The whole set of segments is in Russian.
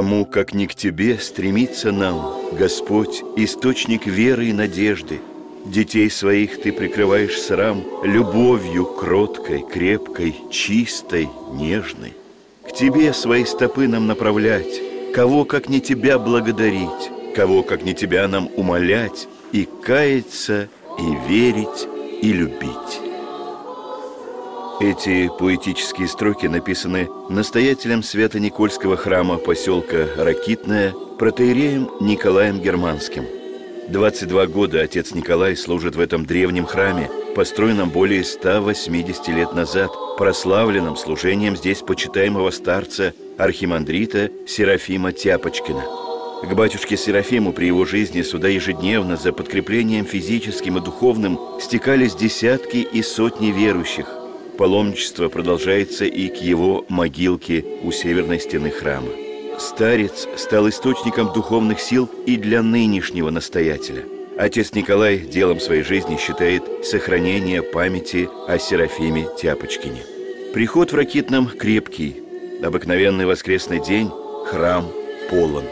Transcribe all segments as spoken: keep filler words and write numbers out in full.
Кому, как не к Тебе, стремиться нам, Господь, источник веры и надежды. Детей своих Ты прикрываешь срам любовью кроткой, крепкой, чистой, нежной. К Тебе свои стопы нам направлять, кого, как не Тебя, благодарить, кого, как не Тебя, нам умолять, и каяться, и верить, и любить. Эти поэтические строки написаны настоятелем Свято-Никольского храма поселка Ракитное протоиереем Николаем Германским. двадцать два года отец Николай служит в этом древнем храме, построенном более ста восьмидесяти лет назад, прославленном служением здесь почитаемого старца архимандрита Серафима Тяпочкина. К батюшке Серафиму при его жизни сюда ежедневно за подкреплением физическим и духовным стекались десятки и сотни верующих. Паломничество продолжается и к его могилке у северной стены храма. Старец стал источником духовных сил и для нынешнего настоятеля. Отец Николай делом своей жизни считает сохранение памяти о Серафиме Тяпочкине. Приход в Ракитном крепкий. Обыкновенный воскресный день, храм полон.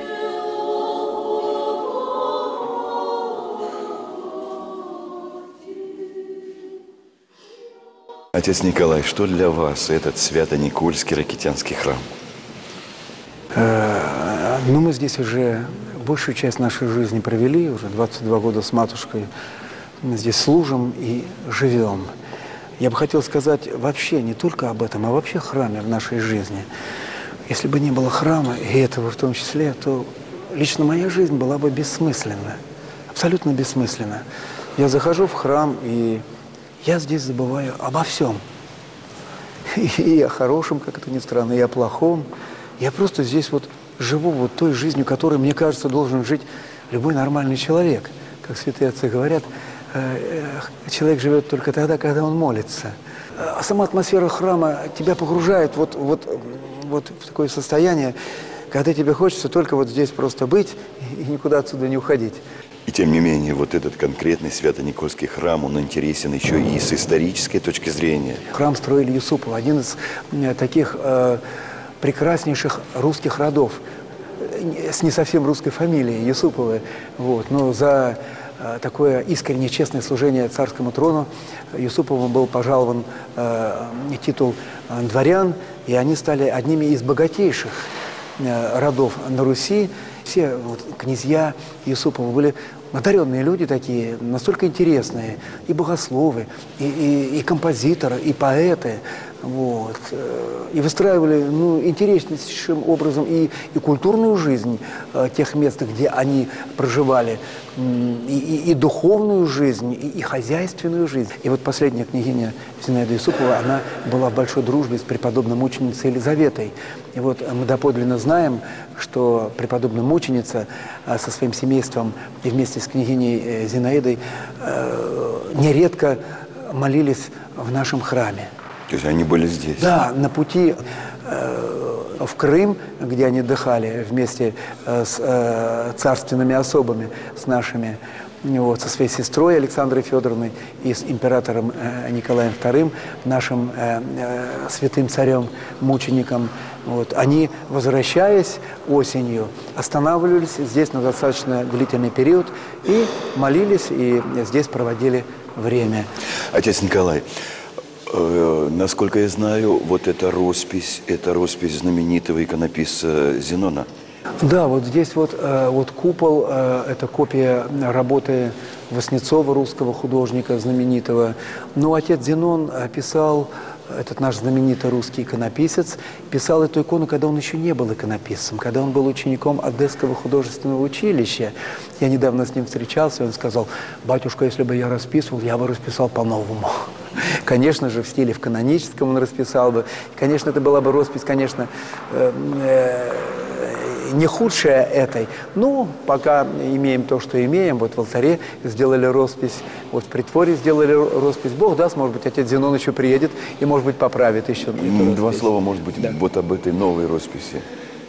Отец Николай, что для вас этот Свято-Никольский Ракитянский храм? Ну, мы здесь уже большую часть нашей жизни провели, уже двадцать два года с матушкой. Здесь служим и живем. Я бы хотел сказать вообще не только об этом, а вообще храме в нашей жизни. Если бы не было храма, и этого в том числе, то лично моя жизнь была бы бессмысленна. Абсолютно бессмысленна. Я захожу в храм, и я здесь забываю обо всем. И о хорошем, как это ни странно, и о плохом. Я просто здесь вот живу вот той жизнью, которой, мне кажется, должен жить любой нормальный человек. Как святые отцы говорят, человек живет только тогда, когда он молится. А сама атмосфера храма тебя погружает вот, вот, вот в такое состояние, когда тебе хочется только вот здесь просто быть и никуда отсюда не уходить. И тем не менее, вот этот конкретный Свято-Никольский храм, он интересен еще и с исторической точки зрения. Храм строили Юсуповы, один из таких э, прекраснейших русских родов, с не совсем русской фамилией, Юсуповы. Вот. Но за э, такое искреннее, честное служение царскому трону Юсуповым был пожалован э, титул э, дворян, и они стали одними из богатейших э, родов на Руси. Все вот, князья Юсуповы были одаренные люди такие, настолько интересные, и богословы, и, и, и композиторы, и поэты, вот, и выстраивали ну, интереснейшим образом и, и культурную жизнь э, тех мест, где они проживали, и, и, и духовную жизнь, и, и хозяйственную жизнь. И вот последняя княгиня Зинаида Юсупова, она была в большой дружбе с преподобной мученицей Елизаветой. И вот мы доподлинно знаем, что преподобная мученица э, со своим семейством и вместе с княгиней Зинаидой э, нередко молились в нашем храме. То есть они были здесь? Да, на пути э, в Крым, где они отдыхали вместе э, с э, царственными особами, с нашими, вот, со своей сестрой Александрой Федоровной и с императором э, Николаем вторым, нашим э, э, святым царем-мучеником. Вот. Они, возвращаясь осенью, останавливались здесь на достаточно длительный период и молились, и здесь проводили время. Отец Николай, э, насколько я знаю, вот эта роспись, это роспись знаменитого иконописца Зенона. Да, вот здесь вот, э, вот купол, э, это копия работы Васнецова, русского художника знаменитого. Но отец Зенон писал, этот наш знаменитый русский иконописец, писал эту икону, когда он еще не был иконописцем, когда он был учеником Одесского художественного училища. Я недавно с ним встречался, и он сказал: батюшка, если бы я расписывал, я бы расписал по-новому. Конечно же, в стиле в каноническом он расписал бы. Конечно, это была бы роспись, конечно, э, э, не худшая этой. Но пока имеем то, что имеем. Вот в алтаре сделали роспись, вот в притворе сделали роспись. Бог даст, может быть, отец Зенон еще приедет и, может быть, поправит еще. Два слова, может быть, да, вот об этой новой росписи.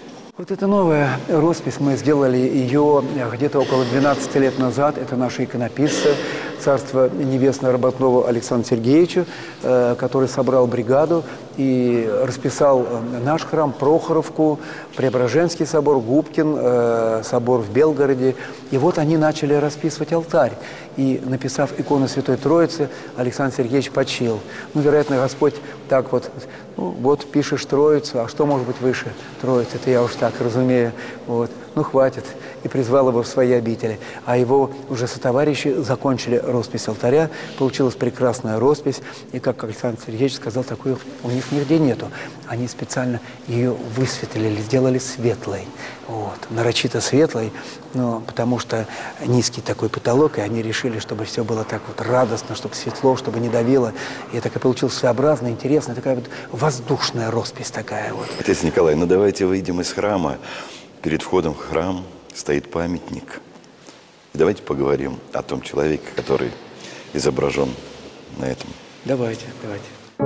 Вот эта новая роспись, мы сделали ее где-то около двенадцати лет назад. Это наши иконописцы, царство небесное Работнову Александру Сергеевичу, э, который собрал бригаду и расписал наш храм, Прохоровку, Преображенский собор, Губкин, э, собор в Белгороде. И вот они начали расписывать алтарь. И, написав икону Святой Троицы, Александр Сергеевич почил. Ну, вероятно, Господь так вот, ну, вот пишешь Троицу, а что может быть выше Троицы? Это я уж так разумею. Вот. Ну, хватит. И призвал его в свои обители. А его уже сотоварищи закончили роспись алтаря. Получилась прекрасная роспись. И, как Александр Сергеевич сказал, такой у них нигде нету. Они специально ее высветлили, сделали светлой. Вот. Нарочито светлой, но потому что низкий такой потолок, и они решили, чтобы все было так вот радостно, чтобы светло, чтобы не давило. И так и получилась своеобразная, интересная, такая вот воздушная роспись такая вот. Отец Николай, ну давайте выйдем из храма. Перед входом в храм стоит памятник. И давайте поговорим о том человеке, который изображен на этом. Давайте, давайте.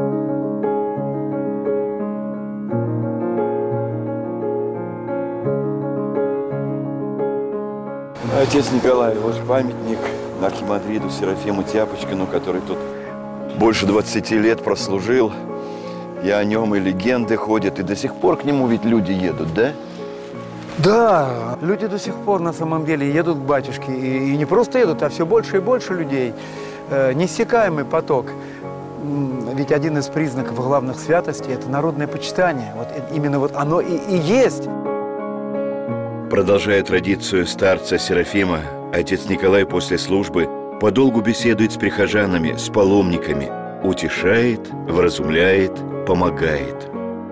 Отец Николай, вот памятник архимандриду Серафиму Тяпочкину, который тут больше двадцати лет прослужил. И о нем и легенды ходят, и до сих пор к нему ведь люди едут, да? Да, люди до сих пор на самом деле едут к батюшке. И, и не просто едут, а все больше и больше людей. Э, неиссякаемый поток. Ведь один из признаков главных святостей – это народное почитание. Вот именно вот оно и, и есть. Продолжая традицию старца Серафима, отец Николай после службы подолгу беседует с прихожанами, с паломниками, утешает, вразумляет, помогает.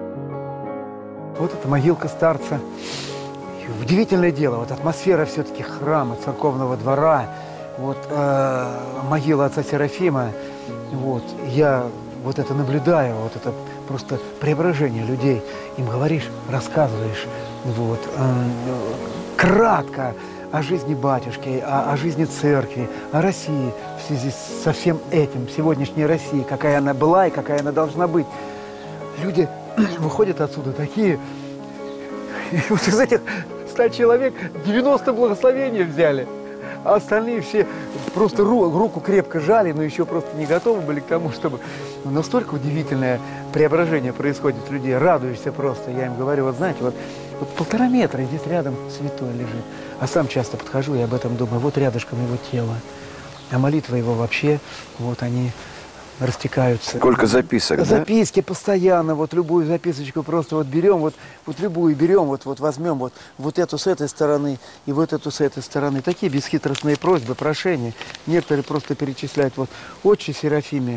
Вот эта могилка старца. Удивительное дело, вот атмосфера все-таки храма, церковного двора, вот э, могила отца Серафима, вот, я вот это наблюдаю, вот это просто преображение людей. Им говоришь, рассказываешь, вот, э, кратко о жизни батюшки, о, о жизни церкви, о России, в связи со всем этим, сегодняшней России, какая она была и какая она должна быть. Люди выходят отсюда такие, вот из этих ста человек девяносто благословений взяли, а остальные все просто ру, руку крепко жали, но еще просто не готовы были к тому, чтобы... Настолько удивительное преображение происходит у людей, радуешься просто. Я им говорю, вот знаете, вот, вот полтора метра, и здесь рядом святой лежит. А сам часто подхожу и об этом думаю, вот рядышком его тело, а молитвы его вообще, вот они... растекаются. Сколько записок, да? Записки постоянно, вот любую записочку просто вот берем, вот, вот любую берем, вот, вот возьмем вот, вот эту с этой стороны и вот эту с этой стороны. Такие бесхитростные просьбы, прошения. Некоторые просто перечисляют, вот, Отче Серафиме,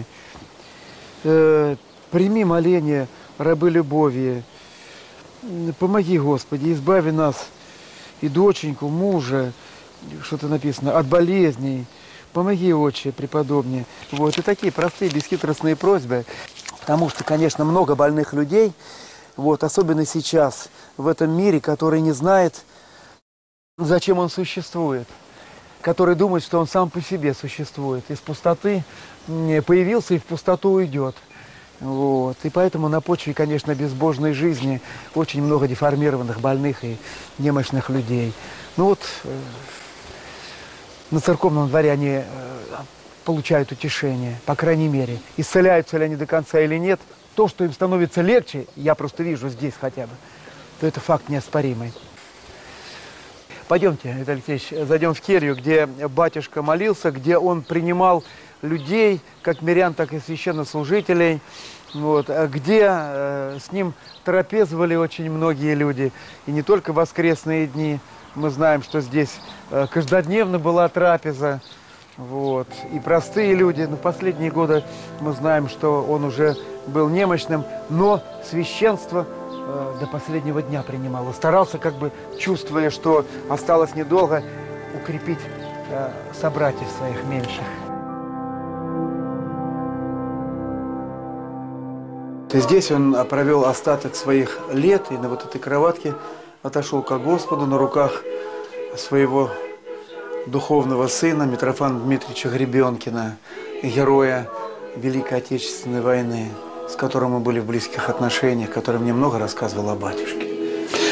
э, прими моление рабы любови, помоги, Господи, избави нас и доченьку, мужа, что-то написано, от болезней. Помоги, Отче, преподобнее. Вот, и такие простые, бесхитростные просьбы. Потому что, конечно, много больных людей, вот, особенно сейчас, в этом мире, который не знает, зачем он существует. Который думает, что он сам по себе существует. Из пустоты появился и в пустоту уйдет. Вот. И поэтому на почве, конечно, безбожной жизни очень много деформированных, больных и немощных людей. Ну вот... На церковном дворе они э, получают утешение, по крайней мере. Исцеляются ли они до конца или нет, то, что им становится легче, я просто вижу здесь хотя бы, то это факт неоспоримый. Пойдемте, Виталий Алексеевич, зайдем в келью, где батюшка молился, где он принимал людей, как мирян, так и священнослужителей, вот, где э, с ним трапезовали очень многие люди, и не только в воскресные дни. Мы знаем, что здесь э, каждодневно была трапеза, вот, и простые люди. Но последние годы мы знаем, что он уже был немощным, но священство э, до последнего дня принимал. И старался, как бы, чувствуя, что осталось недолго, укрепить э, собратьев своих меньших. И здесь он провел остаток своих лет, и на вот этой кроватке отошел ко Господу на руках своего духовного сына Митрофана Дмитриевича Гребенкина, героя Великой Отечественной войны, с которым мы были в близких отношениях, который мне много рассказывал о батюшке.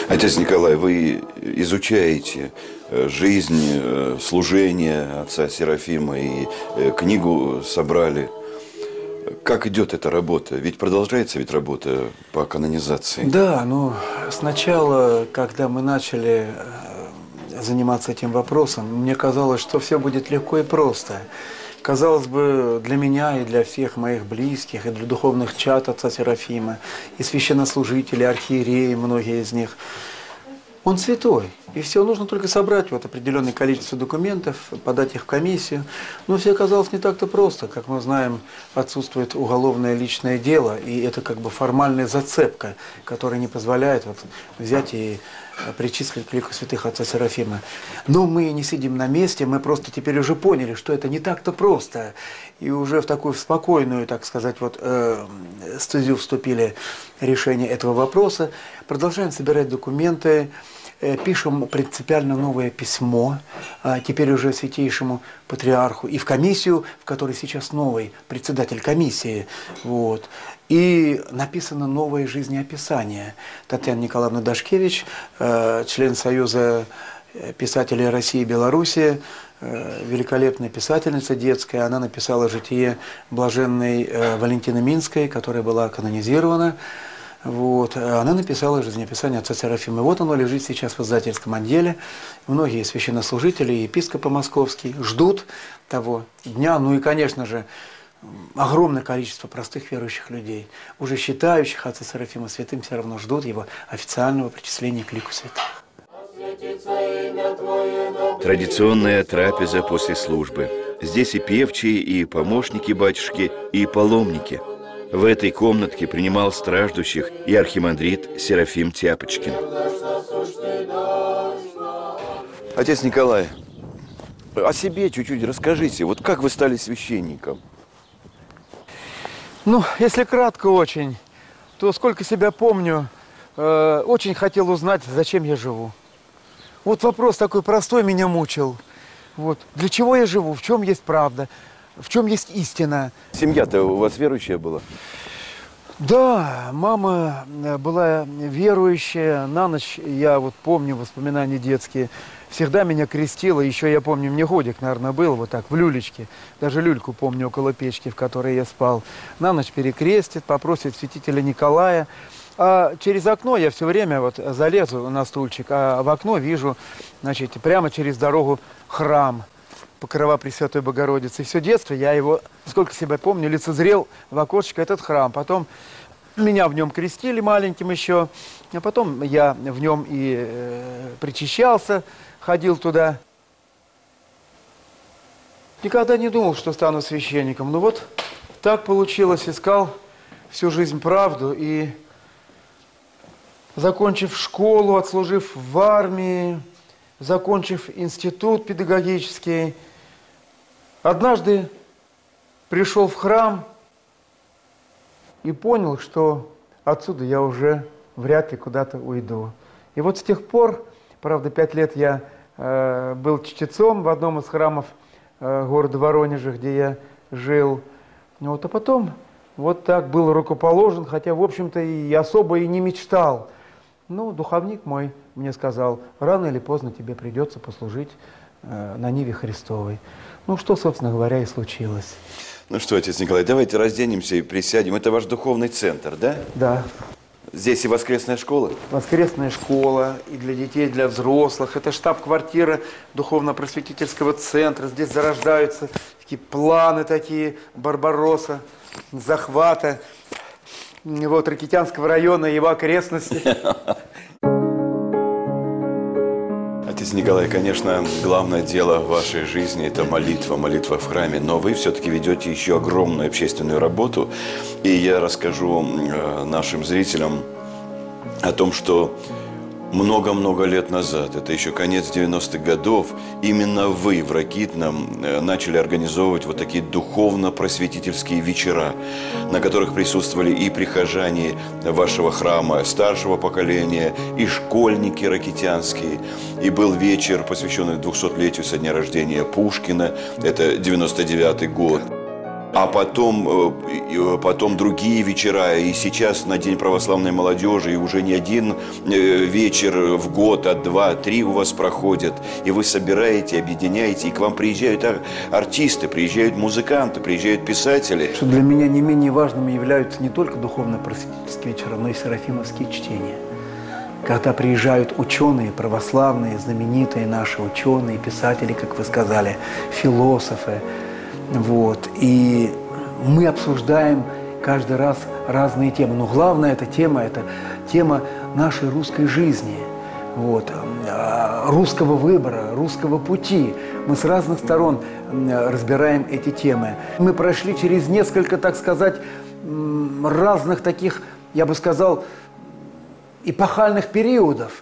Отец Николай, вы изучаете жизнь, служение отца Серафима и книгу собрали. Как идет эта работа? Ведь продолжается ведь работа по канонизации. Да, ну сначала, когда мы начали заниматься этим вопросом, мне казалось, что все будет легко и просто. Казалось бы, для меня и для всех моих близких, и для духовных чад отца Серафима, и священнослужителей, архиереи, многие из них, он святой. И все, нужно только собрать вот определенное количество документов, подать их в комиссию. Но все оказалось не так-то просто. Как мы знаем, отсутствует уголовное личное дело, и это как бы формальная зацепка, которая не позволяет вот взять и причислить к лику святых отца Серафима. Но мы не сидим на месте, мы просто теперь уже поняли, что это не так-то просто. И уже в такую в спокойную, так сказать, вот, э, стезю вступили решение этого вопроса. Продолжаем собирать документы. Пишем принципиально новое письмо, теперь уже святейшему патриарху, и в комиссию, в которой сейчас новый председатель комиссии. Вот. И написано новое жизнеописание. Татьяна Николаевна Дашкевич, член Союза писателей России и Белоруссии, великолепная писательница детская. Она написала житие блаженной Валентины Минской, которая была канонизирована. Вот. Она написала жизнеописание отца Серафима. И вот оно лежит сейчас в издательском отделе. Многие священнослужители и епископы московские ждут того дня. Ну и, конечно же, огромное количество простых верующих людей, уже считающих отца Серафима святым, все равно ждут его официального причисления к лику святых. Традиционная трапеза после службы. Здесь и певчие, и помощники батюшки, и паломники. В этой комнатке принимал страждущих и архимандрит Серафим Тяпочкин. Отец Николай, о себе чуть-чуть расскажите. Вот как вы стали священником? Ну, если кратко очень, то сколько себя помню, э, очень хотел узнать, зачем я живу. Вот вопрос такой простой меня мучил. Вот. Для чего я живу? В чем есть правда? В чем есть истина? Семья-то у вас верующая была? Да, мама была верующая. На ночь, я вот помню воспоминания детские, всегда меня крестила. Еще я помню, мне годик, наверное, был вот так, в люлечке. Даже люльку помню около печки, в которой я спал. На ночь перекрестит, попросит святителя Николая. А через окно я все время вот залезу на стульчик, а в окно вижу, значит, прямо через дорогу храм Покрова Пресвятой Богородицы. И все детство я его, сколько себя помню, лицезрел в окошечко этот храм. Потом меня в нем крестили маленьким еще, а потом я в нем и э, причащался, ходил туда. Никогда не думал, что стану священником. Но вот так получилось, искал всю жизнь правду. И закончив школу, отслужив в армии, закончив институт педагогический, однажды пришел в храм и понял, что отсюда я уже вряд ли куда-то уйду. И вот с тех пор, правда, пять лет я э, был чтецом в одном из храмов э, города Воронежа, где я жил. Вот, а потом вот так был рукоположен, хотя, в общем-то, и особо и не мечтал. Ну, духовник мой мне сказал, рано или поздно тебе придется послужить э, на ниве Христовой. Ну, что, собственно говоря, и случилось. Ну что, отец Николай, давайте разденемся и присядем. Это ваш духовный центр, да? Да. Здесь и воскресная школа? Воскресная школа и для детей, и для взрослых. Это штаб-квартира духовно-просветительского центра. Здесь зарождаются такие планы такие Барбаросса, захвата вот, Ракитянского района и его окрестностей. Отец Николай, конечно, главное дело в вашей жизни – это молитва, молитва в храме. Но вы все-таки ведете еще огромную общественную работу. И я расскажу нашим зрителям о том, что много-много лет назад, это еще конец девяностых годов, именно вы в Ракитном начали организовывать вот такие духовно-просветительские вечера, на которых присутствовали и прихожане вашего храма старшего поколения, и школьники ракитянские. И был вечер, посвященный двухсотлетию со дня рождения Пушкина, это девяносто девятый год. А потом, потом другие вечера, и сейчас на День православной молодежи, и уже не один вечер в год, а два, три у вас проходят, и вы собираете, объединяете, и к вам приезжают артисты, приезжают музыканты, приезжают писатели. Что для меня не менее важными являются не только духовно-просветительские вечера, но и серафимовские чтения. Когда приезжают ученые, православные, знаменитые наши ученые, писатели, как вы сказали, философы, вот, и мы обсуждаем каждый раз разные темы. Но главная эта тема – это тема нашей русской жизни, вот, русского выбора, русского пути. Мы с разных сторон разбираем эти темы. Мы прошли через несколько, так сказать, разных таких, я бы сказал, эпохальных периодов.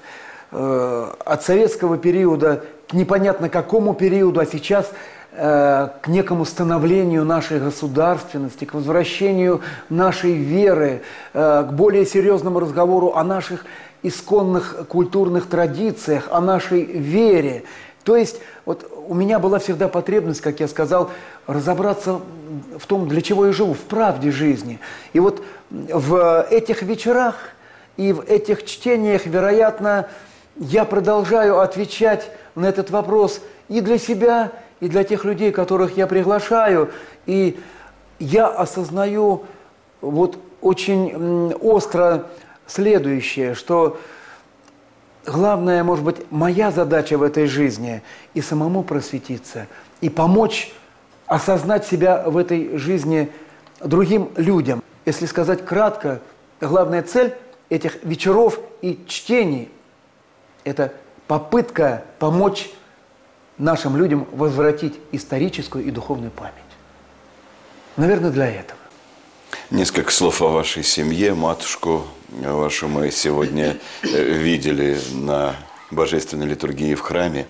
От советского периода к непонятно какому периоду, а сейчас к некому становлению нашей государственности, к возвращению нашей веры, к более серьезному разговору о наших исконных культурных традициях, о нашей вере. То есть вот у меня была всегда потребность, как я сказал, разобраться в том, для чего я живу, в правде жизни. И вот в этих вечерах и в этих чтениях, вероятно, я продолжаю отвечать на этот вопрос и для себя, и для тех людей, которых я приглашаю. И я осознаю вот очень остро следующее, что главная, может быть, моя задача в этой жизни и самому просветиться, и помочь осознать себя в этой жизни другим людям. Если сказать кратко, главная цель этих вечеров и чтений – это попытка помочь нашим людям возвратить историческую и духовную память. Наверное, для этого. Несколько слов о вашей семье. Матушку вашу мы сегодня видели на божественной литургии в храме.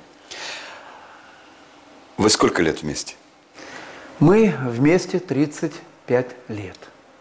Вы сколько лет вместе? Мы вместе тридцать пять лет.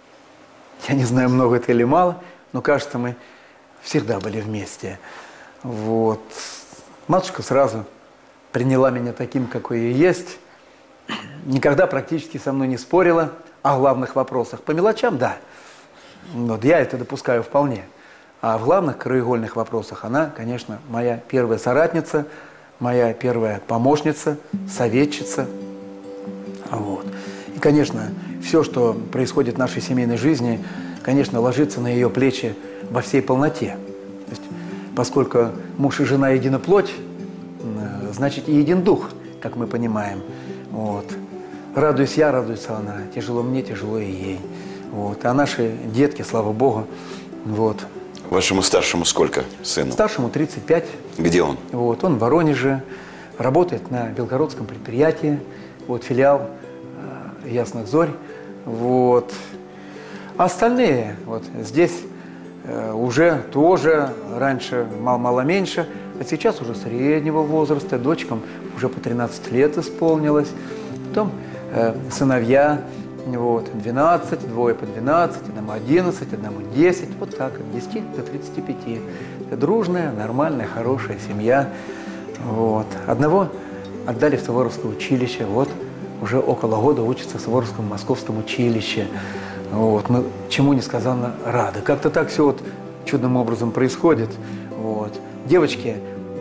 Я не знаю, много это или мало, но, кажется, мы всегда были вместе. Вот. Матушка сразу приняла меня таким, какой я есть. Никогда практически со мной не спорила о главных вопросах. По мелочам – да. Вот я это допускаю вполне. А в главных краеугольных вопросах она, конечно, моя первая соратница, моя первая помощница, советчица. Вот. И, конечно, все, что происходит в нашей семейной жизни, конечно, ложится на ее плечи во всей полноте. То есть, поскольку муж и жена едина плоть, значит, и един дух, как мы понимаем. Вот. Радуюсь я, радуется она. Тяжело мне, тяжело и ей. Вот. А наши детки, слава Богу, вот. Вашему старшему сколько сыну? Старшему тридцать пять. Где он? Вот. Он в Воронеже, работает на белгородском предприятии, вот, филиал э, Ясных Зорь. Вот. А остальные вот здесь э, уже тоже, раньше мало-мало меньше, а сейчас уже среднего возраста, дочкам уже по тринадцать лет исполнилось. Потом э, сыновья, вот, двенадцать, двое по двенадцать, одному одиннадцать, одному десять, вот так, от десяти до тридцати пяти. Это дружная, нормальная, хорошая семья. Вот. Одного отдали в Суворовское училище, вот, уже около года учится в Суворовском московском училище. Вот. Мы чему несказанно рады. Как-то так все вот чудным образом происходит. Вот. Девочки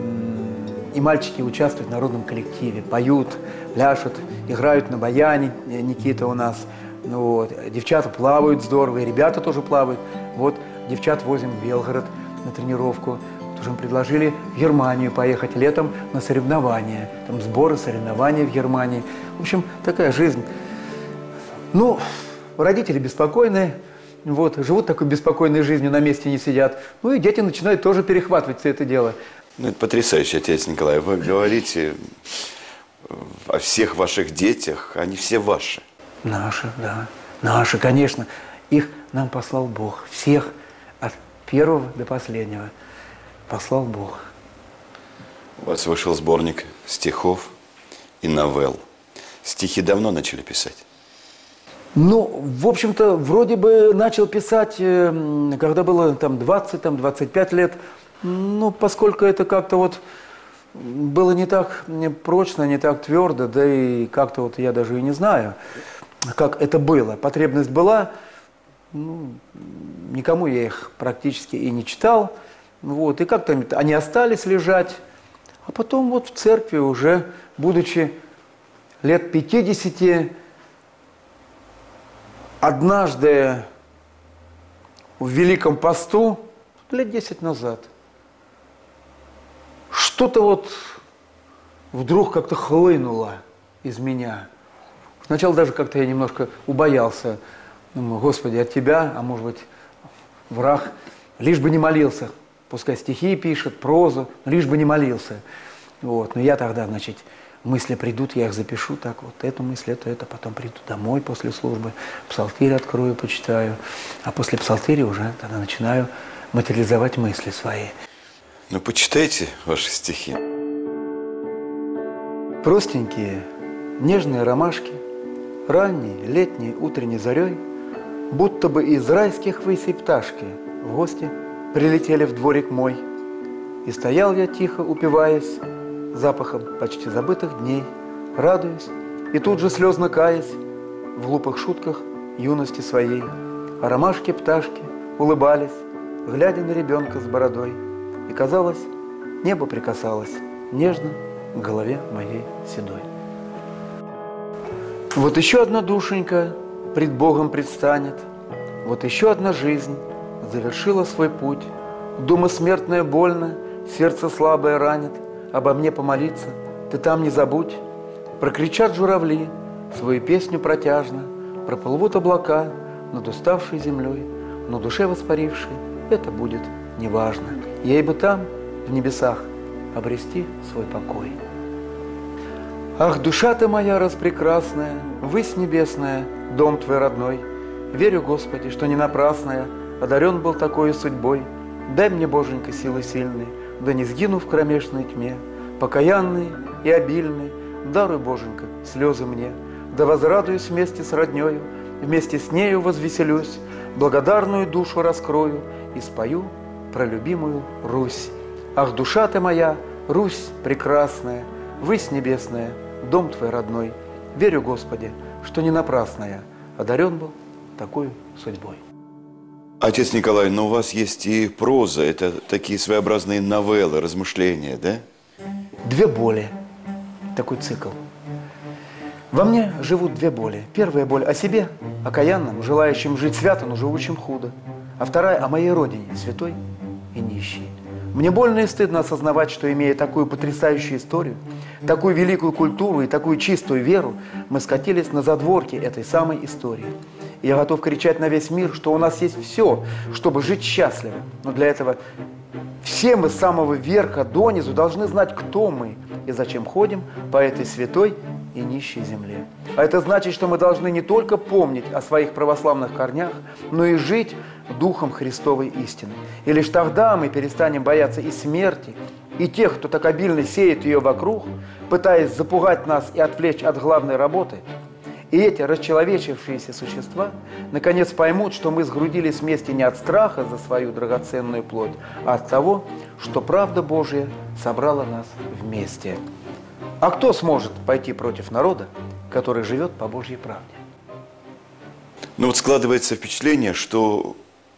и мальчики участвуют в народном коллективе, поют, пляшут, играют на баяне, Никита у нас. Вот. Девчата плавают здорово, и ребята тоже плавают. Вот девчат возим в Белгород на тренировку. Вот уже мы предложили в Германию поехать летом на соревнования. Там сборы, соревнования в Германии. В общем, такая жизнь. Ну, родители беспокойные. Вот, живут такой беспокойной жизнью, на месте не сидят. Ну и дети начинают тоже перехватывать все это дело. Ну, это потрясающе, отец Николай. Вы говорите о всех ваших детях, они все ваши. Наши, да. Наши, конечно. Их нам послал Бог. Всех, от первого до последнего, послал Бог. У вас вышел сборник стихов и новелл. Стихи давно начали писать? Ну, в общем-то, вроде бы начал писать, когда было там двадцать, там, двадцать пять лет. Ну, поскольку это как-то вот было не так прочно, не так твердо, да и как-то вот я даже и не знаю. как это было. Потребность была, ну, никому я их практически и не читал. Вот, и как-то они остались лежать. А потом вот в церкви уже, будучи лет пятидесяти, однажды в Великом посту, лет десять назад, что-то вот вдруг как-то хлынуло из меня. Сначала даже как-то я немножко убоялся. Думаю, Господи, от Тебя, а может быть, враг, лишь бы не молился. Пускай стихи пишет, прозу, лишь бы не молился. Вот. Но я тогда, значит, мысли придут, я их запишу, так вот, эту мысль, это, это, потом приду домой после службы, псалтирь открою, почитаю, а после псалтири уже тогда начинаю материализовать мысли свои. Ну, почитайте ваши стихи. Простенькие, нежные ромашки, ранней, летней, утренней зарей, будто бы из райских высей пташки в гости прилетели в дворик мой. И стоял я тихо, упиваясь запахом почти забытых дней, радуясь и тут же слезно каясь в глупых шутках юности своей. А ромашки-пташки улыбались, глядя на ребенка с бородой. И казалось, небо прикасалось нежно к голове моей седой. Вот еще одна душенька пред Богом предстанет, вот еще одна жизнь завершила свой путь. Дума смертная больно, сердце слабое ранит, обо мне помолиться ты там не забудь. Прокричат журавли свою песню протяжно, проплывут облака над уставшей землей, но душе воспарившей это будет неважно. Ей бы там, в небесах, обрести свой покой. Ах, душа ты моя распрекрасная, высь небесная, дом твой родной, верю, Господи, что не напрасная одарен был такой судьбой. Дай мне, Боженька, силы сильные, да не сгину в кромешной тьме, покаянные и обильные, даруй, Боженька, слезы мне, да возрадуюсь вместе с роднёю, вместе с нею возвеселюсь, благодарную душу раскрою и спою про любимую Русь. Ах, душа ты моя, Русь прекрасная, высь небесная, дом твой родной, верю, Господи, что не напрасно я одарен был такой судьбой. Отец Николай, но у вас есть и проза, это такие своеобразные новеллы, размышления, да? Две боли, такой цикл. Во мне живут две боли. Первая боль о себе, окаянном, желающем жить свято, но живущем худо. А вторая о моей родине, святой и нищей. Мне больно и стыдно осознавать, что, имея такую потрясающую историю, такую великую культуру и такую чистую веру, мы скатились на задворки этой самой истории. И я готов кричать на весь мир, что у нас есть все, чтобы жить счастливо. Но для этого все мы с самого верха донизу должны знать, кто мы и зачем ходим по этой святой и нищей земле. А это значит, что мы должны не только помнить о своих православных корнях, но и жить духом Христовой истины. И лишь тогда мы перестанем бояться и смерти, и тех, кто так обильно сеет ее вокруг, пытаясь запугать нас и отвлечь от главной работы. И эти расчеловечившиеся существа наконец поймут, что мы сгрудились вместе не от страха за свою драгоценную плоть, а от того, что правда Божия собрала нас вместе. А кто сможет пойти против народа, который живет по Божьей правде? Ну вот складывается впечатление, что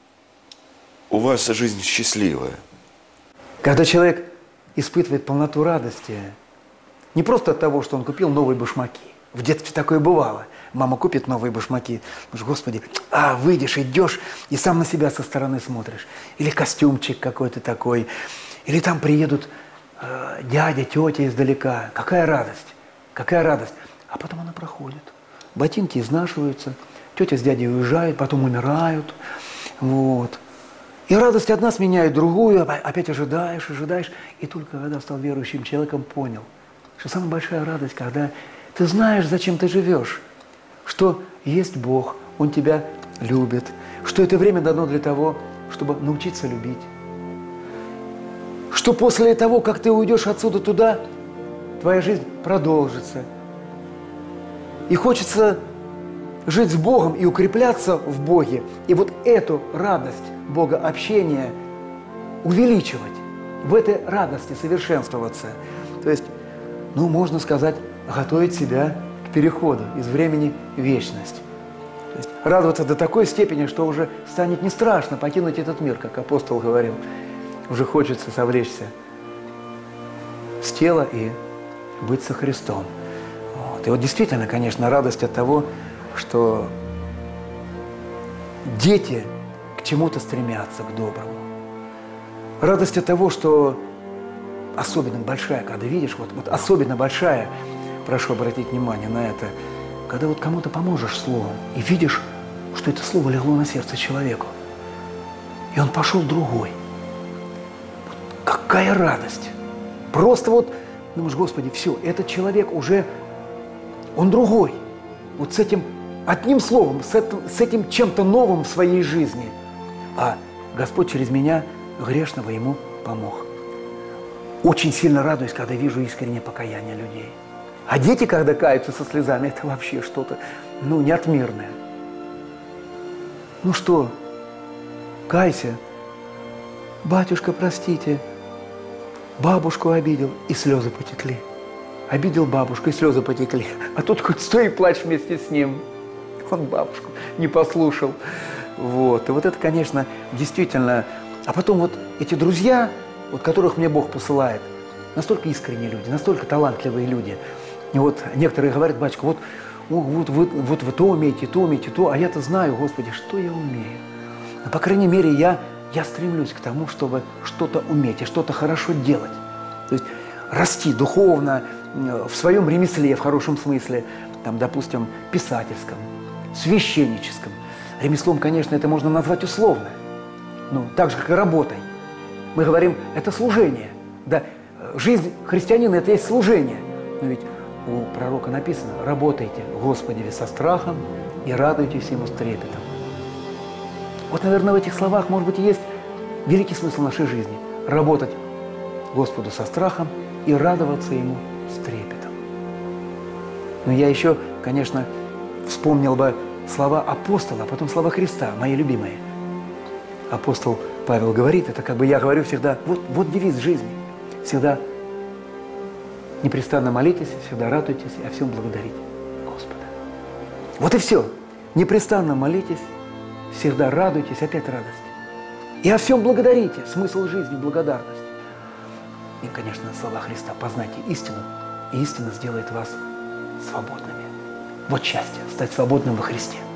у вас жизнь счастливая. Когда человек испытывает полноту радости, не просто от того, что он купил новые башмаки. В детстве такое бывало. Мама купит новые башмаки. Думаешь, Господи, а выйдешь, идешь и сам на себя со стороны смотришь. Или костюмчик какой-то такой. Или там приедут э, дядя, тетя издалека. Какая радость, какая радость. А потом она проходит. Ботинки изнашиваются, тетя с дядей уезжают, потом умирают. Вот. И радость одна сменяет другую, опять ожидаешь, ожидаешь. И только когда стал верующим человеком, понял, что самая большая радость, когда ты знаешь, зачем ты живешь, что есть Бог, Он тебя любит, что это время дано для того, чтобы научиться любить, что после того, как ты уйдешь отсюда туда, твоя жизнь продолжится. И хочется жить с Богом и укрепляться в Боге. И вот эту радость Бога общения увеличивать, в этой радости совершенствоваться. То есть, ну, можно сказать, готовить себя к переходу из времени в вечность. То есть радоваться до такой степени, что уже станет не страшно покинуть этот мир, как апостол говорил. Уже хочется совлечься с тела и быть со Христом. Вот. И вот действительно, конечно, радость от того, что дети к чему-то стремятся, к доброму. Радость от того, что особенно большая, когда видишь, вот, вот особенно большая, прошу обратить внимание на это, когда вот кому-то поможешь словом и видишь, что это слово легло на сердце человеку, и он пошел другой. Вот какая радость! Просто вот, думаешь, Господи, все, этот человек уже, он другой. Вот с этим одним словом, с этим, с этим чем-то новым в своей жизни. А Господь через меня, грешного, ему помог. Очень сильно радуюсь, когда вижу искреннее покаяние людей. А дети, когда каются со слезами, это вообще что-то, ну, неотмерное. Ну что, кайся. Батюшка, простите, бабушку обидел, и слезы потекли. Обидел бабушку, и слезы потекли. А тут хоть стой и плачь вместе с ним. Он бабушку не послушал. Вот. И вот это, конечно, действительно... А потом вот эти друзья, вот которых мне Бог посылает, настолько искренние люди, настолько талантливые люди. И вот некоторые говорят, батюшка, вот, вот, вот, вот вы то умеете, то умеете, то, а я-то знаю, Господи, что я умею. Но, по крайней мере, я, я стремлюсь к тому, чтобы что-то уметь и что-то хорошо делать. То есть расти духовно, в своем ремесле, в хорошем смысле, там, допустим, писательском, священническом. Ремеслом, конечно, это можно назвать условно, ну, так же, как и работой. Мы говорим, это служение. Да, жизнь христианина – это есть служение. Но ведь у пророка написано, работайте, Господи, со страхом и радуйтесь Ему с трепетом. Вот, наверное, в этих словах, может быть, и есть великий смысл нашей жизни. Работать Господу со страхом и радоваться Ему с трепетом. Но я еще, конечно, вспомнил бы слова апостола, а потом слова Христа, мои любимые. Апостол Павел говорит, это как бы я говорю всегда, вот, вот девиз жизни. Всегда непрестанно молитесь, всегда радуйтесь и о всем благодарите Господа. Вот и все. Непрестанно молитесь, всегда радуйтесь, опять радость. И о всем благодарите. Смысл жизни – благодарность. И, конечно, слова Христа. Познайте истину, и истина сделает вас свободными. Вот счастье – стать свободным во Христе.